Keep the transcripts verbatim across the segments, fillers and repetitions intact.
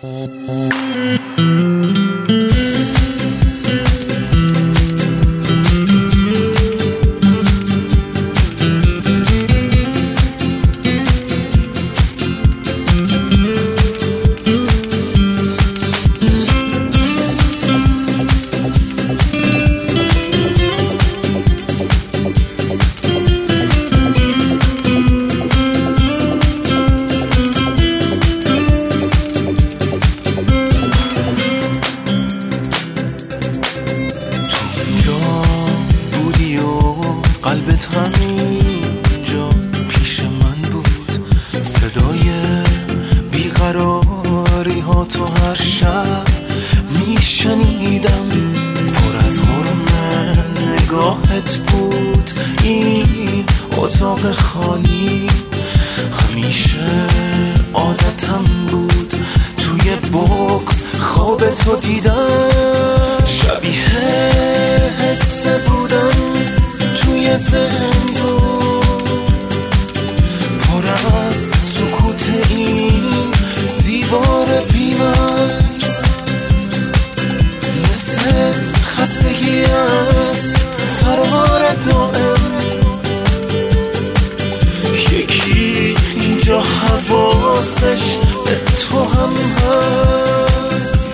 قلبت همینجا پیش من بود، صدای بیقراری ها تو هر شب میشنیدم، پر از حرم نگاهت بود این اتاق خالی، همیشه عادتم بود توی بغض خوابتو دیدم، شبیه حس بودم توی زندون، پر از سکوت این دیوار بی‌مرز، مثل خستگی از فرار دائم، یکی اینجا حواسش به تو هم هست.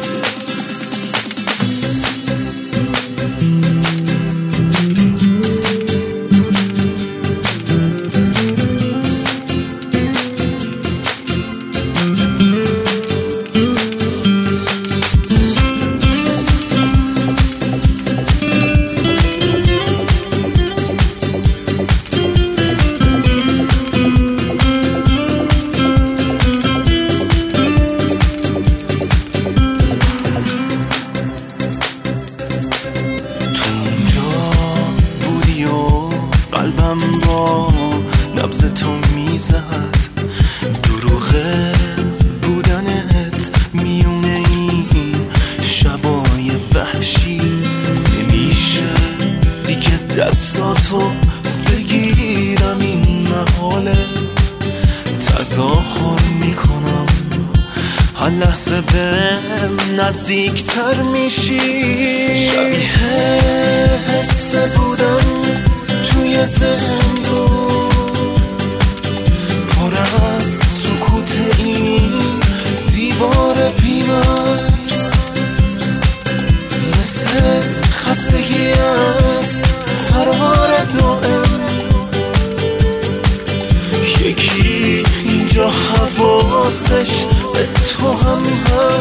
قلبم با نبض تو میزد، دروغ بودنت میونه این شبای وحشی، نمیشه دیگه دستاتو بگیرم، این محاله تظاهر میکنم هر لحظه بهم نزدیکتر میشی، شبیه حس بودم توی زندون، پر از سکوت این دیوار بی‌مرز، مثل خستگی از فرار دائم، یکی اینجا حواسش به تو هم هست.